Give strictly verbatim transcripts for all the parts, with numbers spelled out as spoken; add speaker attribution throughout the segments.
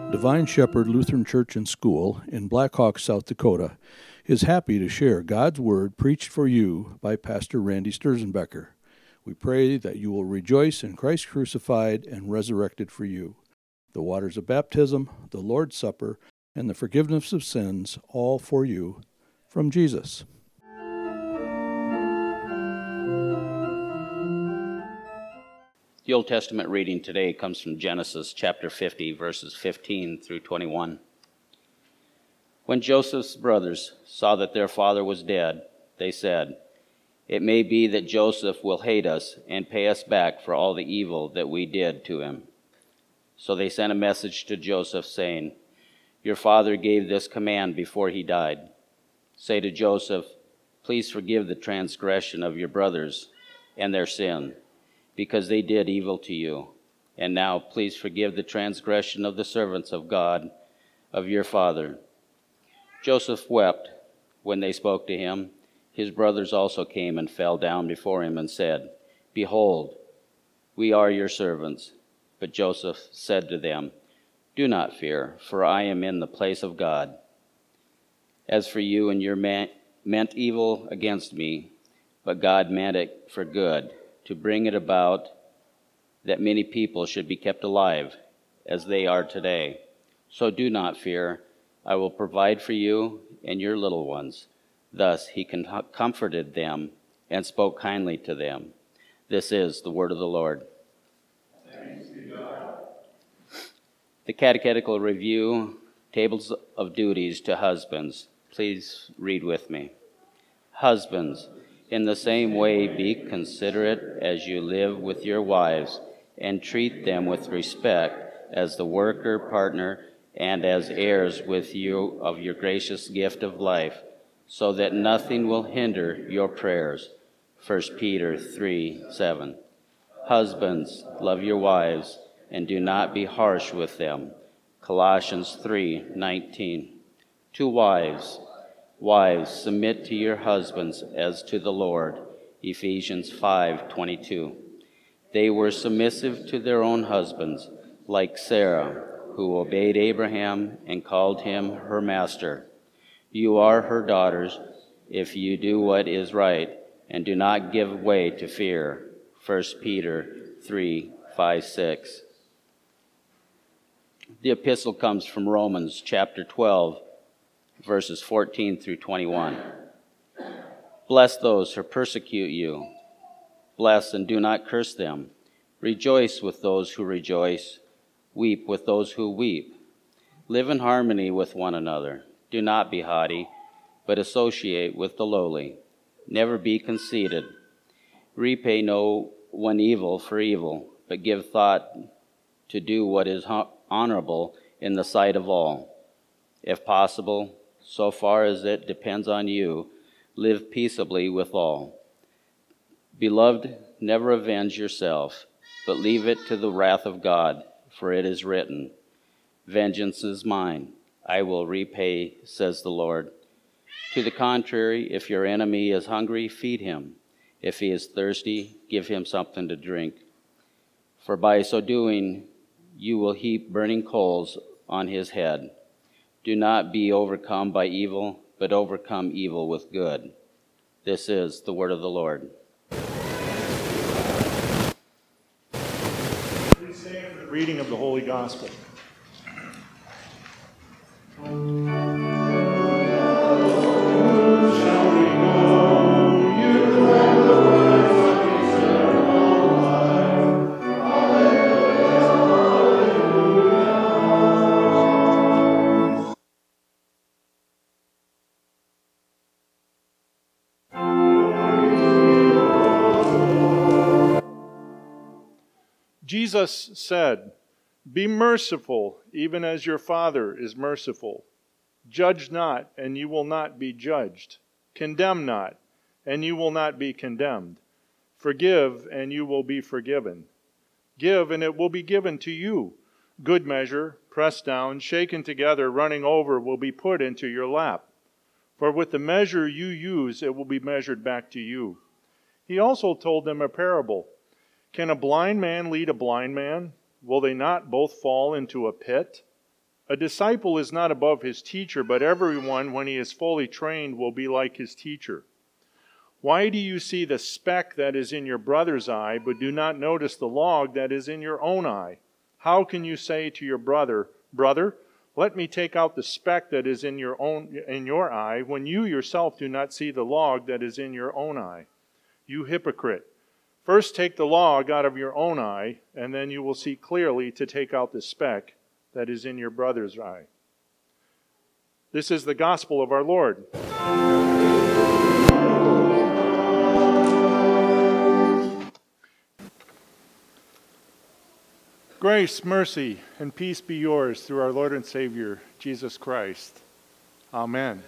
Speaker 1: Divine Shepherd Lutheran Church and School in Black Hawk, South Dakota, is happy to share God's Word preached for you by Pastor Randy Sturzenbecker. We pray that you will rejoice in Christ crucified and resurrected for you, the waters of baptism, the Lord's Supper, and the forgiveness of sins, all for you, from Jesus.
Speaker 2: The Old Testament reading today comes from Genesis chapter fifty, verses fifteen through twenty-one. When Joseph's brothers saw that their father was dead, they said, "It may be that Joseph will hate us and pay us back for all the evil that we did to him." So they sent a message to Joseph saying, "Your father gave this command before he died. Say to Joseph, 'Please forgive the transgression of your brothers and their sin, because they did evil to you. And now please forgive the transgression of the servants of God, of your father.'" Joseph wept when they spoke to him. His brothers also came and fell down before him and said, "Behold, we are your servants." But Joseph said to them, "Do not fear, for I am in the place of God. As for you and your man, meant evil against me, but God meant it for good, to bring it about that many people should be kept alive, as they are today. So do not fear. I will provide for you and your little ones." Thus he com- comforted them and spoke kindly to them. This is the word of the Lord.
Speaker 3: Thanks be God.
Speaker 2: The Catechetical Review, Tables of Duties to Husbands. Please read with me. Husbands, in the same way be considerate as you live with your wives, and treat them with respect as the worker partner and as heirs with you of your gracious gift of life, so that nothing will hinder your prayers. First Peter three seven. Husbands, love your wives, and do not be harsh with them. Colossians three nineteen. To wives, wives, submit to your husbands as to the Lord. Ephesians five twenty-two. They were submissive to their own husbands, like Sarah, who obeyed Abraham and called him her master. You are her daughters if you do what is right and do not give way to fear. First Peter three five six. The epistle comes from Romans chapter twelve, verses fourteen through twenty-one. Bless those who persecute you. Bless and do not curse them. Rejoice with those who rejoice. Weep with those who weep. Live in harmony with one another. Do not be haughty, but associate with the lowly. Never be conceited. Repay no one evil for evil, but give thought to do what is honorable in the sight of all. If possible, so far as it depends on you, live peaceably with all. Beloved, never avenge yourself, but leave it to the wrath of God, for it is written, "Vengeance is mine, I will repay, says the Lord." To the contrary, if your enemy is hungry, feed him. If he is thirsty, give him something to drink. For by so doing, you will heap burning coals on his head. Do not be overcome by evil, but overcome evil with good. This is the word of the Lord.
Speaker 3: Please stand for the reading of the Holy Gospel. Jesus said, "Be merciful, even as your Father is merciful. Judge not, and you will not be judged. Condemn not, and you will not be condemned. Forgive, and you will be forgiven. Give, and it will be given to you. Good measure, pressed down, shaken together, running over, will be put into your lap. For with the measure you use, it will be measured back to you." He also told them a parable. "Can a blind man lead a blind man? Will they not both fall into a pit? A disciple is not above his teacher, but everyone, when he is fully trained, will be like his teacher. Why do you see the speck that is in your brother's eye, but do not notice the log that is in your own eye? How can you say to your brother, Brother, let me take out the speck that is in your own in your eye, when you yourself do not see the log that is in your own eye? You hypocrite! First take the log out of your own eye, and then you will see clearly to take out the speck that is in your brother's eye. This is the gospel of our Lord. Grace, mercy, and peace be yours through our Lord and Savior, Jesus Christ. Amen.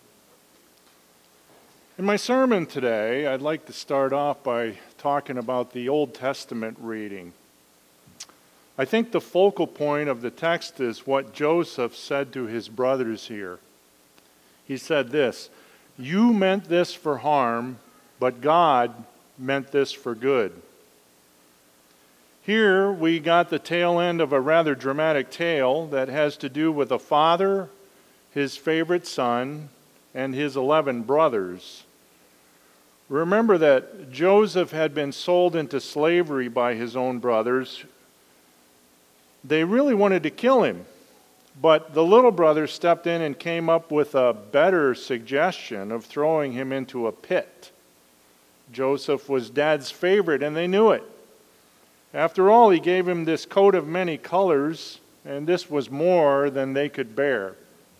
Speaker 3: In my sermon today, I'd like to start off by talking about the Old Testament reading. I think the focal point of the text is what Joseph said to his brothers here. He said this, "You meant this for harm, but God meant this for good." Here we got the tail end of a rather dramatic tale that has to do with a father, his favorite son, and his eleven brothers. Remember that Joseph had been sold into slavery by his own brothers. They really wanted to kill him, but the little brother stepped in and came up with a better suggestion of throwing him into a pit. Joseph was Dad's favorite, and they knew it. After all, he gave him this coat of many colors, and this was more than they could bear.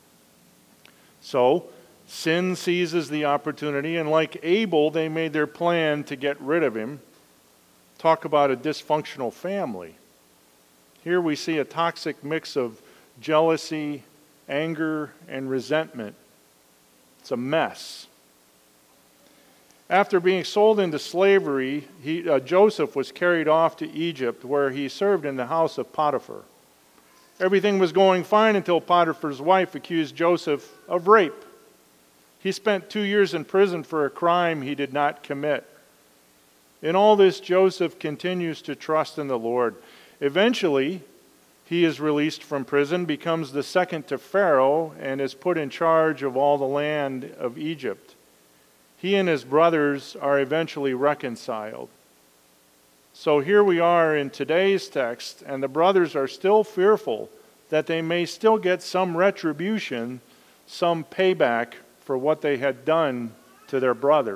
Speaker 3: So, sin seizes the opportunity, and like Abel, they made their plan to get rid of him. Talk about a dysfunctional family. Here we see a toxic mix of jealousy, anger, and resentment. It's a mess. After being sold into slavery, he, uh, Joseph was carried off to Egypt, where he served in the house of Potiphar. Everything was going fine until Potiphar's wife accused Joseph of rape. He spent two years in prison for a crime he did not commit. In all this, Joseph continues to trust in the Lord. Eventually, he is released from prison, becomes the second to Pharaoh, and is put in charge of all the land of Egypt. He and his brothers are eventually reconciled. So here we are in today's text, and the brothers are still fearful that they may still get some retribution, some payback for what they had done to their brother.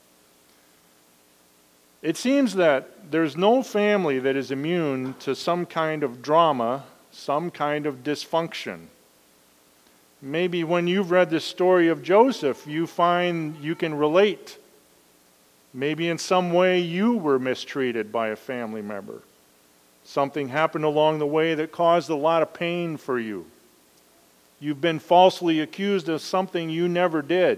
Speaker 3: It seems that there's no family that is immune to some kind of drama, some kind of dysfunction. Maybe when you've read the story of Joseph, you find you can relate. Maybe in some way you were mistreated by a family member. Something happened along the way that caused a lot of pain for you. You've been falsely accused of something you never did.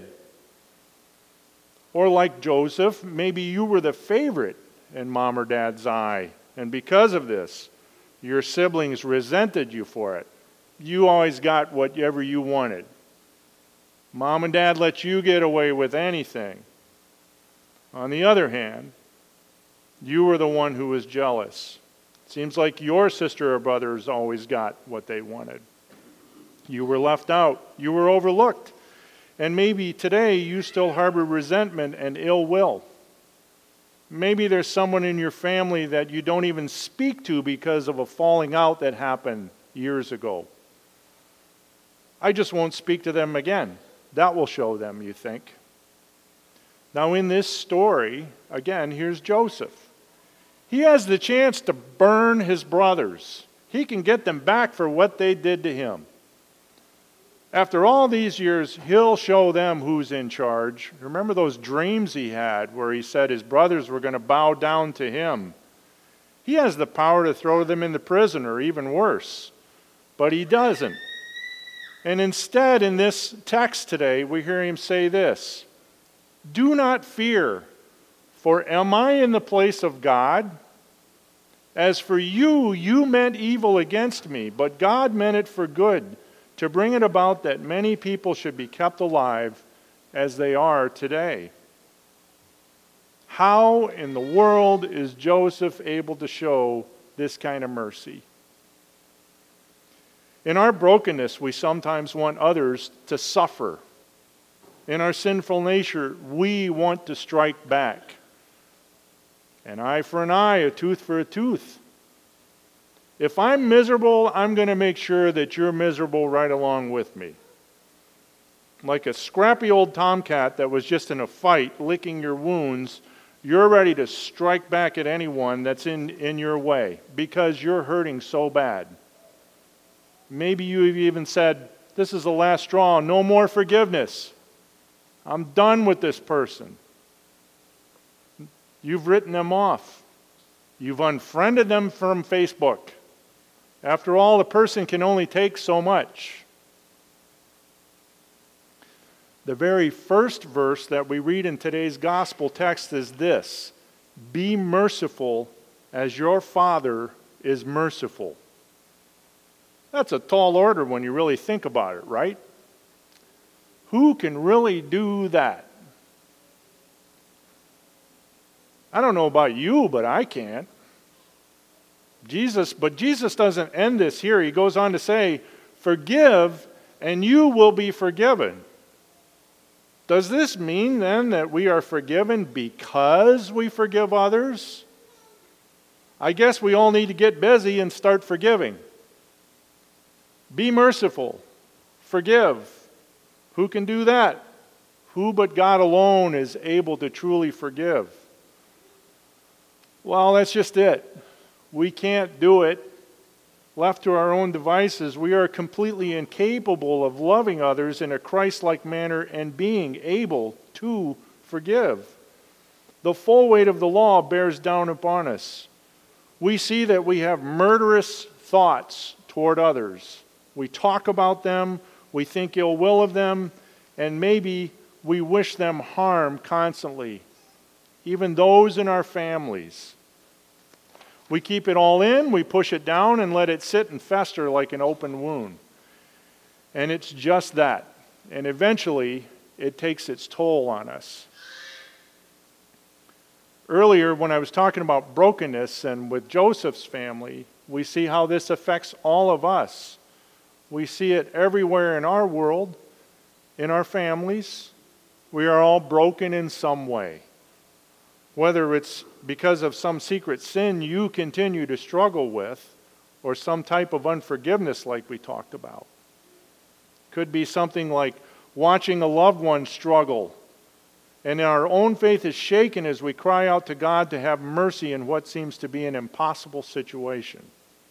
Speaker 3: Or like Joseph, maybe you were the favorite in Mom or Dad's eye, and because of this, your siblings resented you for it. You always got whatever you wanted. Mom and Dad let you get away with anything. On the other hand, you were the one who was jealous. It seems like your sister or brothers always got what they wanted. You were left out. You were overlooked. And maybe today you still harbor resentment and ill will. Maybe there's someone in your family that you don't even speak to because of a falling out that happened years ago. I just won't speak to them again. That will show them, you think. Now in this story, again, here's Joseph. He has the chance to burn his brothers. He can get them back for what they did to him. After all these years, he'll show them who's in charge. Remember those dreams he had where he said his brothers were going to bow down to him. He has the power to throw them in the prison or even worse, but he doesn't. And instead, in this text today, we hear him say this, "Do not fear, for am I in the place of God? As for you, you meant evil against me, but God meant it for good, to bring it about that many people should be kept alive as they are today." How in the world is Joseph able to show this kind of mercy? In our brokenness, we sometimes want others to suffer. In our sinful nature, we want to strike back. An eye for an eye, a tooth for a tooth. If I'm miserable, I'm going to make sure that you're miserable right along with me. Like a scrappy old tomcat that was just in a fight, licking your wounds, you're ready to strike back at anyone that's in, in your way because you're hurting so bad. Maybe you've even said, this is the last straw, no more forgiveness. I'm done with this person. You've written them off. You've unfriended them from Facebook. After all, a person can only take so much. The very first verse that we read in today's gospel text is this: be merciful as your Father is merciful. That's a tall order when you really think about it, right? Who can really do that? I don't know about you, but I can't. Jesus, but Jesus doesn't end this here. He goes on to say, forgive and you will be forgiven. Does this mean then that we are forgiven because we forgive others? I guess we all need to get busy and start forgiving. Be merciful. Forgive. Who can do that? Who but God alone is able to truly forgive? Well, that's just it. We can't do it. Left to our own devices, we are completely incapable of loving others in a Christ-like manner and being able to forgive. The full weight of the law bears down upon us. We see that we have murderous thoughts toward others. We talk about them, we think ill will of them, and maybe we wish them harm constantly, even those in our families. We keep it all in, we push it down and let it sit and fester like an open wound. And it's just that. And eventually, it takes its toll on us. Earlier, when I was talking about brokenness and with Joseph's family, we see how this affects all of us. We see it everywhere in our world, in our families. We are all broken in some way. Whether it's because of some secret sin you continue to struggle with, or some type of unforgiveness like we talked about. Could be something like watching a loved one struggle, and our own faith is shaken as we cry out to God to have mercy in what seems to be an impossible situation.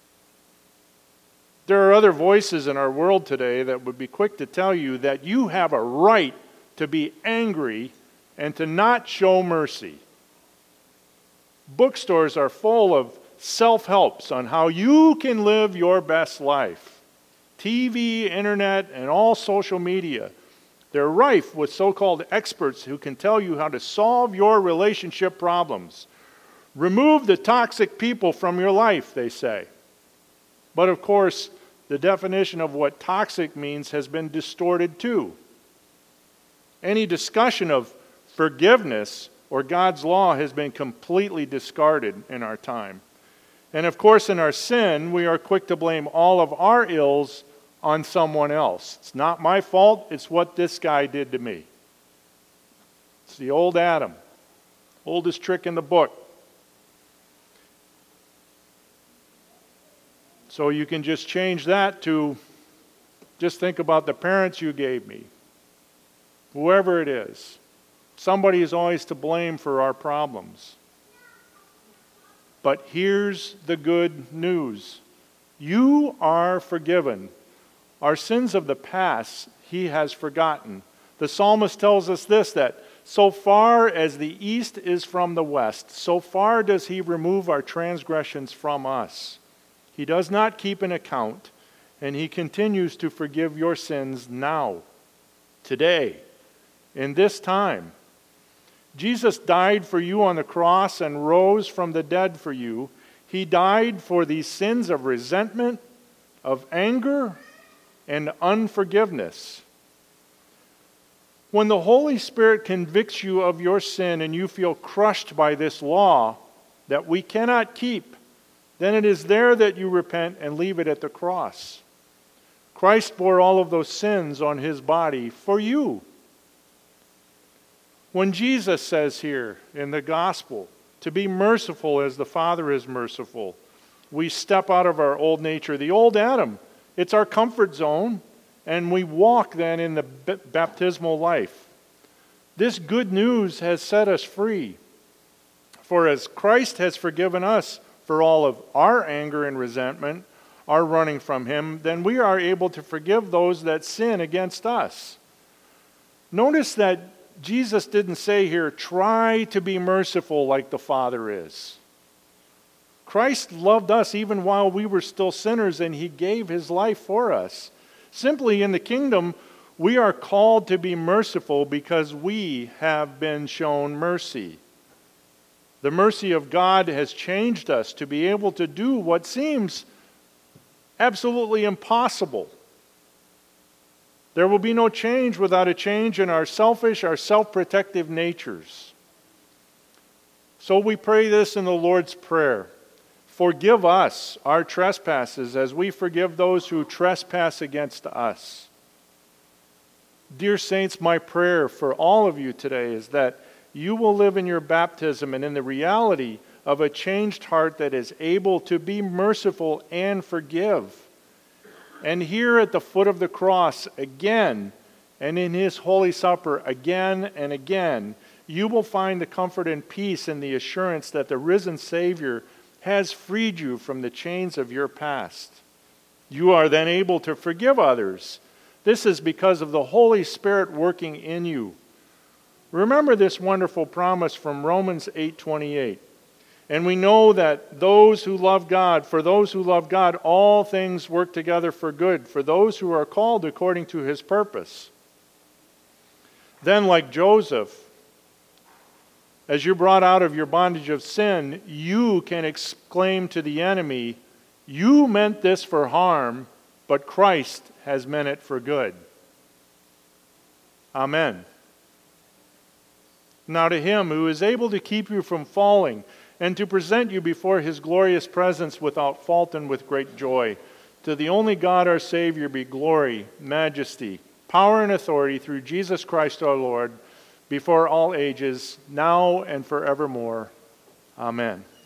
Speaker 3: There are other voices in our world today that would be quick to tell you that you have a right to be angry and to not show mercy. Bookstores are full of self-helps on how you can live your best life. T V, internet, and all social media. They're rife with so-called experts who can tell you how to solve your relationship problems. Remove the toxic people from your life, they say. But of course, the definition of what toxic means has been distorted too. Any discussion of forgiveness or God's law has been completely discarded in our time. And of course, in our sin, we are quick to blame all of our ills on someone else. It's not my fault, it's what this guy did to me. It's the old Adam, oldest trick in the book. So you can just change that to just think about the parents you gave me. Whoever it is. Somebody is always to blame for our problems. But here's the good news. You are forgiven. Our sins of the past, He has forgotten. The psalmist tells us this, that so far as the east is from the west, so far does He remove our transgressions from us. He does not keep an account, and He continues to forgive your sins now, today, in this time. Jesus died for you on the cross and rose from the dead for you. He died for these sins of resentment, of anger, and unforgiveness. When the Holy Spirit convicts you of your sin and you feel crushed by this law that we cannot keep, then it is there that you repent and leave it at the cross. Christ bore all of those sins on his body for you. When Jesus says here in the gospel, to be merciful as the Father is merciful, we step out of our old nature, the old Adam. It's our comfort zone, and we walk then in the baptismal life. This good news has set us free. For as Christ has forgiven us for all of our anger and resentment, our running from him, then we are able to forgive those that sin against us. Notice that Jesus didn't say here, try to be merciful like the Father is. Christ loved us even while we were still sinners, and he gave his life for us. Simply in the kingdom, we are called to be merciful because we have been shown mercy. The mercy of God has changed us to be able to do what seems absolutely impossible. There will be no change without a change in our selfish, our self-protective natures. So we pray this in the Lord's Prayer. Forgive us our trespasses as we forgive those who trespass against us. Dear saints, my prayer for all of you today is that you will live in your baptism and in the reality of a changed heart that is able to be merciful and forgive. And here at the foot of the cross again, and in his Holy Supper again and again, you will find the comfort and peace and the assurance that the risen Savior has freed you from the chains of your past. You are then able to forgive others. This is because of the Holy Spirit working in you. Remember this wonderful promise from Romans eight twenty-eight. And we know that those who love God, for those who love God, all things work together for good, for those who are called according to his purpose. Then, like Joseph, as you're brought out of your bondage of sin, you can exclaim to the enemy, you meant this for harm, but Christ has meant it for good. Amen. Now to him who is able to keep you from falling and to present you before his glorious presence without fault and with great joy, to the only God our Savior be glory, majesty, power, and authority through Jesus Christ our Lord, before all ages, now and forevermore. Amen.